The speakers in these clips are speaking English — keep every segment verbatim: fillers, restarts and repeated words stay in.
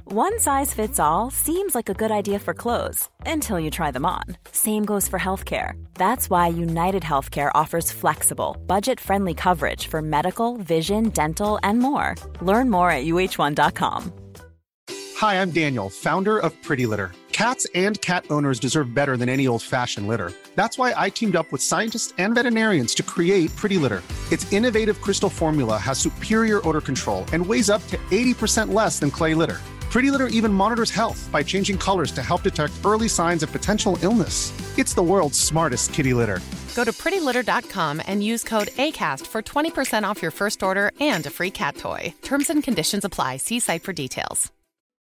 One size fits all seems like a good idea for clothes until you try them on. Same goes for healthcare. That's why United Healthcare offers flexible, budget-friendly coverage for medical, vision, dental, and more. Learn more at U H one dot com. Hi, I'm Daniel, founder of Pretty Litter. Cats and cat owners deserve better than any old-fashioned litter. That's why I teamed up with scientists and veterinarians to create Pretty Litter. Its innovative crystal formula has superior odor control and weighs up to eighty percent less than clay litter. Pretty Litter even monitors health by changing colors to help detect early signs of potential illness. It's the world's smartest kitty litter. Go to pretty litter dot com and use code ACAST for twenty percent off your first order and a free cat toy. Terms and conditions apply. See site for details.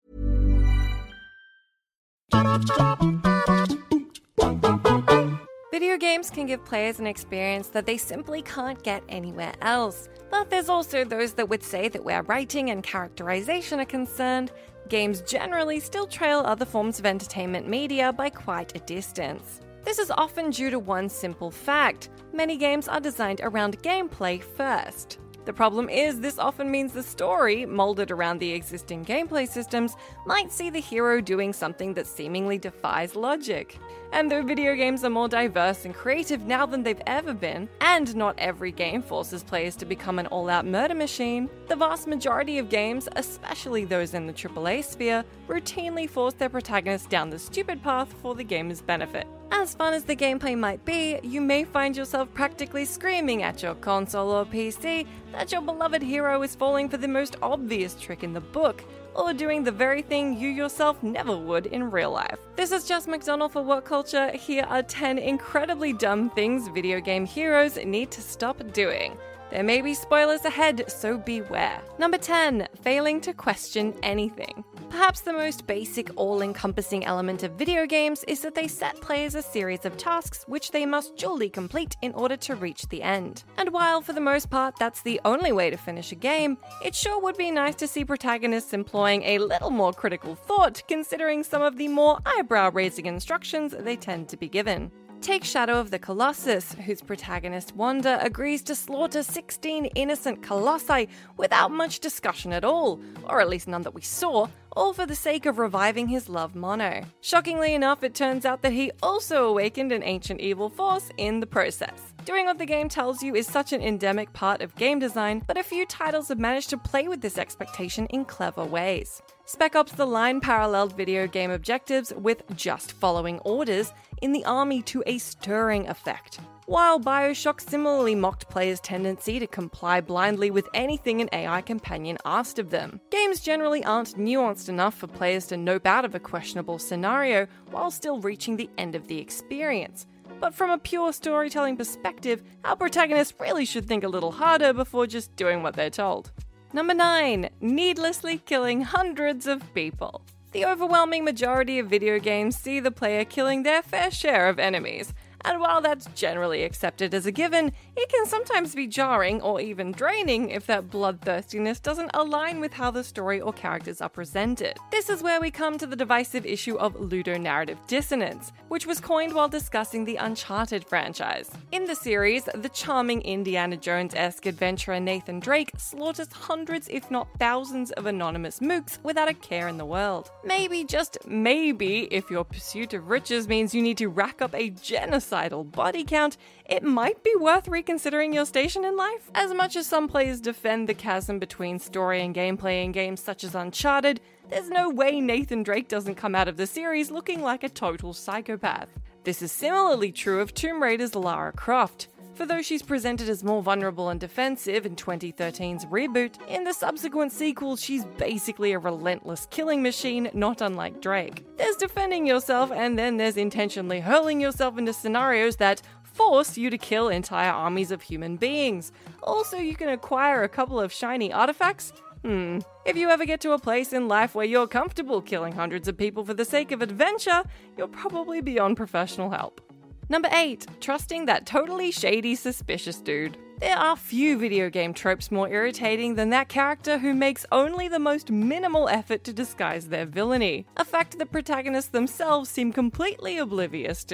Video games can give players an experience that they simply can't get anywhere else. But there's also those that would say that where writing and characterization are concerned, games generally still trail other forms of entertainment media by quite a distance. This is often due to one simple fact: many games are designed around gameplay first. The problem is, this often means the story, molded around the existing gameplay systems, might see the hero doing something that seemingly defies logic. And though video games are more diverse and creative now than they've ever been, and not every game forces players to become an all-out murder machine, the vast majority of games, especially those in the triple A sphere, routinely force their protagonists down the stupid path for the gamer's benefit. As fun as the gameplay might be, you may find yourself practically screaming at your console or P C that your beloved hero is falling for the most obvious trick in the book, or doing the very thing you yourself never would in real life. This is Just McDonald for What Culture. Here are ten incredibly dumb things video game heroes need to stop doing. There may be spoilers ahead, so beware. Number ten, failing to question anything. Perhaps the most basic, all-encompassing element of video games is that they set players a series of tasks which they must duly complete in order to reach the end. And while for the most part that's the only way to finish a game, it sure would be nice to see protagonists employing a little more critical thought, considering some of the more eyebrow-raising instructions they tend to be given. Take Shadow of the Colossus, whose protagonist Wanda agrees to slaughter sixteen innocent colossi without much discussion at all, or at least none that we saw, all for the sake of reviving his love Mono. Shockingly enough, it turns out that he also awakened an ancient evil force in the process. Doing what the game tells you is such an endemic part of game design, but a few titles have managed to play with this expectation in clever ways. Spec Ops: The Line paralleled video game objectives with just following orders in the army to a stirring effect, while BioShock similarly mocked players' tendency to comply blindly with anything an A I companion asked of them. Games generally aren't nuanced enough for players to nope out of a questionable scenario while still reaching the end of the experience. But from a pure storytelling perspective, our protagonists really should think a little harder before just doing what they're told. Number nine, needlessly killing hundreds of people. The overwhelming majority of video games see the player killing their fair share of enemies, and while that's generally accepted as a given, it can sometimes be jarring or even draining if that bloodthirstiness doesn't align with how the story or characters are presented. This is where we come to the divisive issue of ludonarrative dissonance, which was coined while discussing the Uncharted franchise. In the series, the charming Indiana Jones-esque adventurer Nathan Drake slaughters hundreds if not thousands of anonymous mooks without a care in the world. Maybe, just maybe, if your pursuit of riches means you need to rack up a genocide body count, it might be worth reconsidering your station in life. As much as some players defend the chasm between story and gameplay in games such as Uncharted, there's no way Nathan Drake doesn't come out of the series looking like a total psychopath. This is similarly true of Tomb Raider's Lara Croft. For though she's presented as more vulnerable and defensive in twenty thirteen's reboot, in the subsequent sequels she's basically a relentless killing machine, not unlike Drake. There's defending yourself, and then there's intentionally hurling yourself into scenarios that force you to kill entire armies of human beings. Also, you can acquire a couple of shiny artifacts. Hmm. If you ever get to a place in life where you're comfortable killing hundreds of people for the sake of adventure, you're probably beyond professional help. Number eight, trusting that totally shady, suspicious dude. There are few video game tropes more irritating than that character who makes only the most minimal effort to disguise their villainy, a fact that protagonists themselves seem completely oblivious to.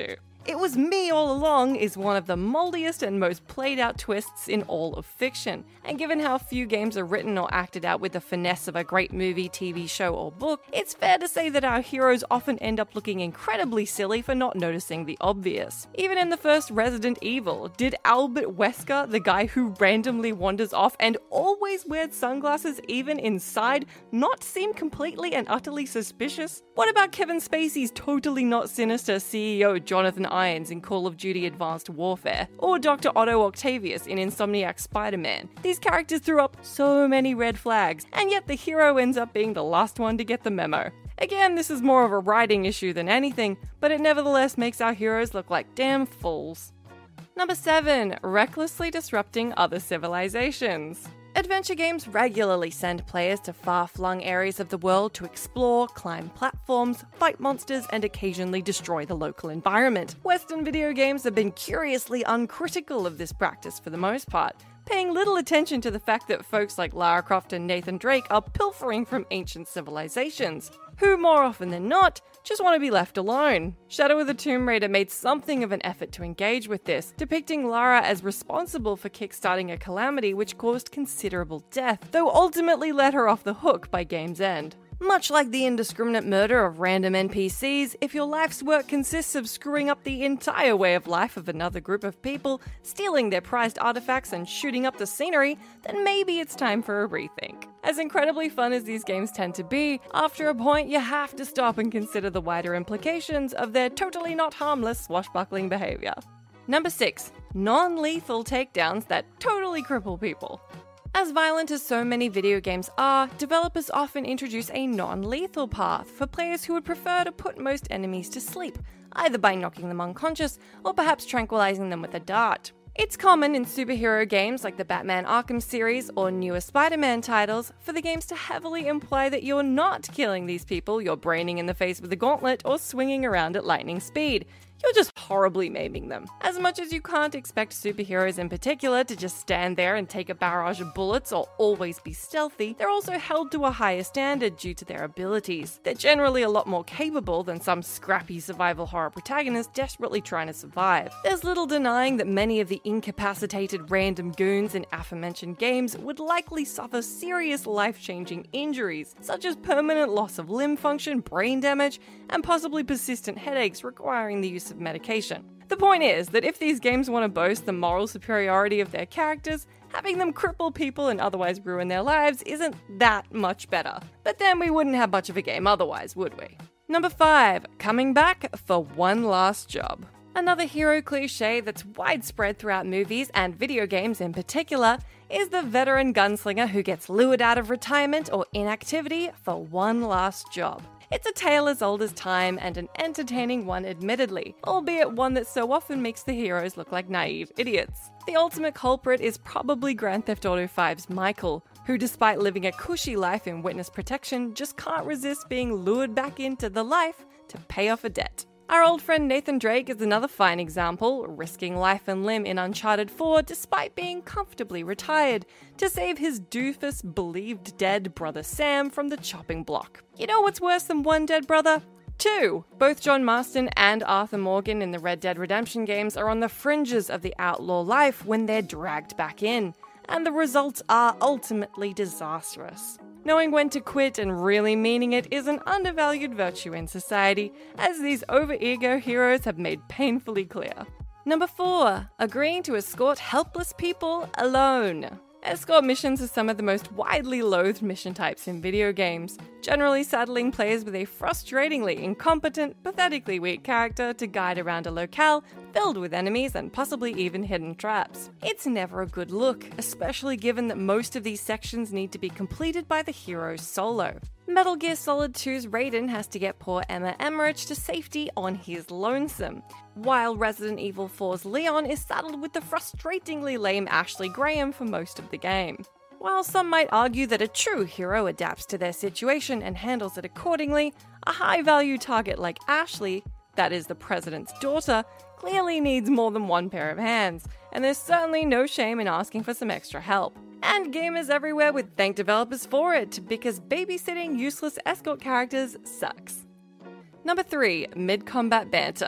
"It was me all along" is one of the moldiest and most played out twists in all of fiction. And given how few games are written or acted out with the finesse of a great movie, T V show, or book, it's fair to say that our heroes often end up looking incredibly silly for not noticing the obvious. Even in the first Resident Evil, did Albert Wesker, the guy who randomly wanders off and always wears sunglasses even inside, not seem completely and utterly suspicious? What about Kevin Spacey's totally not sinister C E O Jonathan Irons in Call of Duty Advanced Warfare? Or Doctor Otto Octavius in Insomniac's Spider-Man? These characters threw up so many red flags, and yet the hero ends up being the last one to get the memo. Again, this is more of a writing issue than anything, but it nevertheless makes our heroes look like damn fools. Number seven. Recklessly disrupting other civilizations. Adventure games regularly send players to far-flung areas of the world to explore, climb platforms, fight monsters, and occasionally destroy the local environment. Western video games have been curiously uncritical of this practice for the most part, paying little attention to the fact that folks like Lara Croft and Nathan Drake are pilfering from ancient civilizations, who more often than not just want to be left alone. Shadow of the Tomb Raider made something of an effort to engage with this, depicting Lara as responsible for kickstarting a calamity which caused considerable death, though ultimately let her off the hook by game's end. Much like the indiscriminate murder of random N P Cs, if your life's work consists of screwing up the entire way of life of another group of people, stealing their prized artifacts and shooting up the scenery, then maybe it's time for a rethink. As incredibly fun as these games tend to be, after a point you have to stop and consider the wider implications of their totally not harmless swashbuckling behavior. Number six. Non-lethal takedowns that totally cripple people. As violent as so many video games are, developers often introduce a non-lethal path for players who would prefer to put most enemies to sleep, either by knocking them unconscious or perhaps tranquilizing them with a dart. It's common in superhero games like the Batman Arkham series or newer Spider-Man titles for the games to heavily imply that you're not killing these people you're braining in the face with a gauntlet or swinging around at lightning speed. You're just horribly maiming them. As much as you can't expect superheroes in particular to just stand there and take a barrage of bullets or always be stealthy, they're also held to a higher standard due to their abilities. They're generally a lot more capable than some scrappy survival horror protagonists desperately trying to survive. There's little denying that many of the incapacitated random goons in aforementioned games would likely suffer serious life-changing injuries, such as permanent loss of limb function, brain damage, and possibly persistent headaches requiring the use of medication. The point is that if these games want to boast the moral superiority of their characters, having them cripple people and otherwise ruin their lives isn't that much better. But then we wouldn't have much of a game otherwise, would we? Number five. Coming back for one last job. Another hero cliche that's widespread throughout movies and video games in particular is the veteran gunslinger who gets lured out of retirement or inactivity for one last job. It's a tale as old as time and an entertaining one admittedly, albeit one that so often makes the heroes look like naive idiots. The ultimate culprit is probably Grand Theft Auto five's Michael, who despite living a cushy life in witness protection just can't resist being lured back into the life to pay off a debt. Our old friend Nathan Drake is another fine example, risking life and limb in Uncharted four despite being comfortably retired, to save his doofus, believed dead brother Sam from the chopping block. You know what's worse than one dead brother? Two. Both John Marston and Arthur Morgan in the Red Dead Redemption games are on the fringes of the outlaw life when they're dragged back in, and the results are ultimately disastrous. Knowing when to quit and really meaning it is an undervalued virtue in society, as these over-ego heroes have made painfully clear. Number four. Agreeing to escort helpless people alone. Escort missions are some of the most widely loathed mission types in video games, generally saddling players with a frustratingly incompetent, pathetically weak character to guide around a locale filled with enemies and possibly even hidden traps. It's never a good look, especially given that most of these sections need to be completed by the hero solo. Metal Gear Solid two's Raiden has to get poor Emma Emmerich to safety on his lonesome, while Resident Evil four's Leon is saddled with the frustratingly lame Ashley Graham for most of the game. While some might argue that a true hero adapts to their situation and handles it accordingly, a high-value target like Ashley, that is the president's daughter, clearly needs more than one pair of hands, and there's certainly no shame in asking for some extra help. And gamers everywhere would thank developers for it, because babysitting useless escort characters sucks. Number three. Mid-combat banter.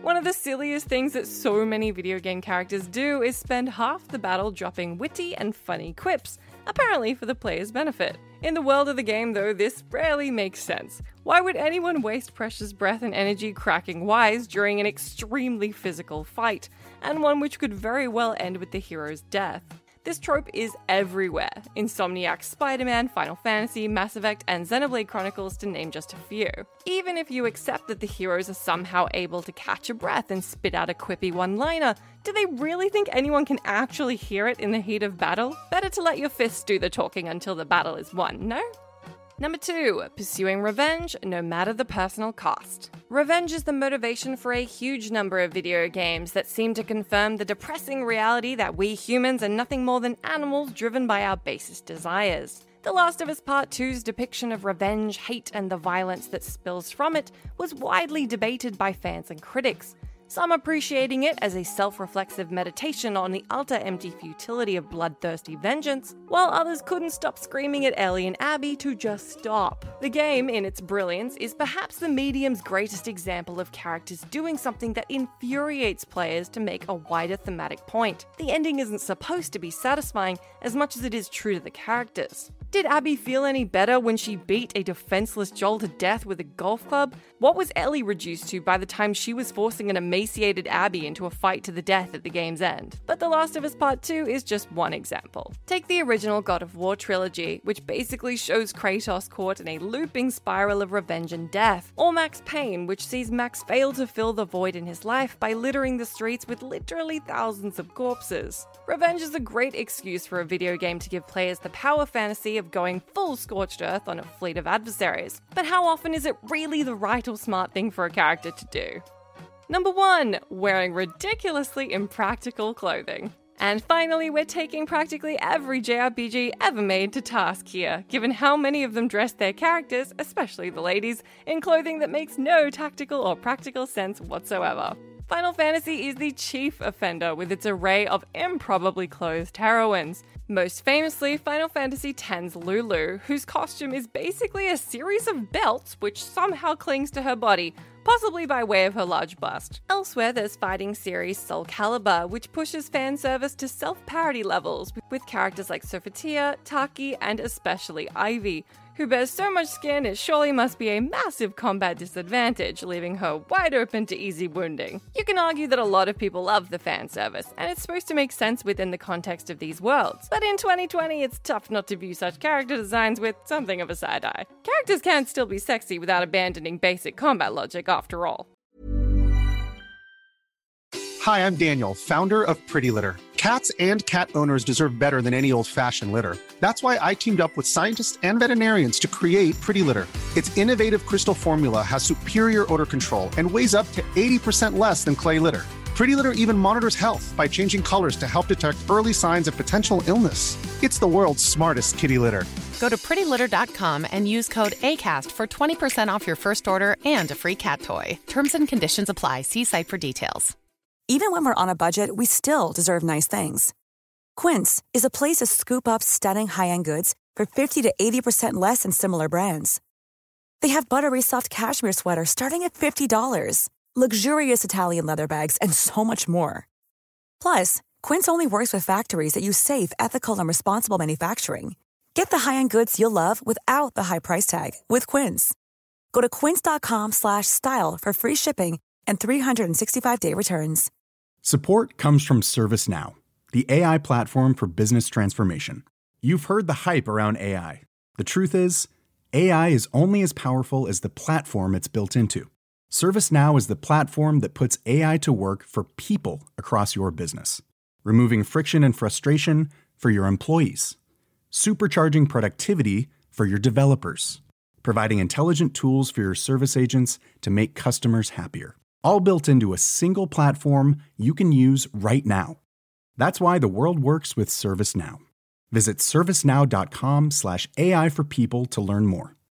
One of the silliest things that so many video game characters do is spend half the battle dropping witty and funny quips, apparently for the player's benefit. In the world of the game, though, this rarely makes sense. Why would anyone waste precious breath and energy cracking wise during an extremely physical fight, and one which could very well end with the hero's death? This trope is everywhere. Insomniac's Spider-Man, Final Fantasy, Mass Effect, and Xenoblade Chronicles, to name just a few. Even if you accept that the heroes are somehow able to catch a breath and spit out a quippy one-liner, do they really think anyone can actually hear it in the heat of battle? Better to let your fists do the talking until the battle is won, no? Number two, pursuing revenge no matter the personal cost. Revenge is the motivation for a huge number of video games that seem to confirm the depressing reality that we humans are nothing more than animals driven by our basest desires. The Last of Us Part two's depiction of revenge, hate, and the violence that spills from it was widely debated by fans and critics. Some appreciating it as a self-reflexive meditation on the utter-empty futility of bloodthirsty vengeance, while others couldn't stop screaming at Ellie and Abby to just stop. The game, in its brilliance, is perhaps the medium's greatest example of characters doing something that infuriates players to make a wider thematic point. The ending isn't supposed to be satisfying as much as it is true to the characters. Did Abby feel any better when she beat a defenseless Joel to death with a golf club? What was Ellie reduced to by the time she was forcing an emaciated Abby into a fight to the death at the game's end? But The Last of Us Part two is just one example. Take the original God of War trilogy, which basically shows Kratos caught in a looping spiral of revenge and death, or Max Payne, which sees Max fail to fill the void in his life by littering the streets with literally thousands of corpses. Revenge is a great excuse for a video game to give players the power fantasy of going full scorched earth on a fleet of adversaries. But how often is it really the right or smart thing for a character to do? Number one, wearing ridiculously impractical clothing. And finally, we're taking practically every J R P G ever made to task here, given how many of them dress their characters, especially the ladies, in clothing that makes no tactical or practical sense whatsoever. Final Fantasy is the chief offender with its array of improbably clothed heroines. Most famously, Final Fantasy X's Lulu, whose costume is basically a series of belts which somehow clings to her body, possibly by way of her large bust. Elsewhere, there's fighting series Soul Calibur, which pushes fan service to self-parody levels, with characters like Sophitia, Taki, and especially Ivy, who bears so much skin it surely must be a massive combat disadvantage, leaving her wide open to easy wounding. You can argue that a lot of people love the fan service, and it's supposed to make sense within the context of these worlds. But in twenty twenty, it's tough not to view such character designs with something of a side eye. Characters can still be sexy without abandoning basic combat logic, after all. Hi, I'm Daniel, founder of Pretty Litter. Cats and cat owners deserve better than any old-fashioned litter. That's why I teamed up with scientists and veterinarians to create Pretty Litter. Its innovative crystal formula has superior odor control and weighs up to eighty percent less than clay litter. Pretty Litter even monitors health by changing colors to help detect early signs of potential illness. It's the world's smartest kitty litter. Go to pretty litter dot com and use code ACAST for twenty percent off your first order and a free cat toy. Terms and conditions apply. See site for details. Even when we're on a budget, we still deserve nice things. Quince is a place to scoop up stunning high-end goods for fifty to eighty percent less than similar brands. They have buttery soft cashmere sweaters starting at fifty dollars, luxurious Italian leather bags, and so much more. Plus, Quince only works with factories that use safe, ethical, and responsible manufacturing. Get the high-end goods you'll love without the high price tag with Quince. Go to quince dot com slash style for free shipping and three sixty-five day returns. Support comes from ServiceNow, the A I platform for business transformation. You've heard the hype around A I. The truth is, A I is only as powerful as the platform it's built into. ServiceNow is the platform that puts A I to work for people across your business, removing friction and frustration for your employees, supercharging productivity for your developers, providing intelligent tools for your service agents to make customers happier. All built into a single platform you can use right now. That's why the world works with ServiceNow. Visit servicenow dot com slash A I for people to learn more.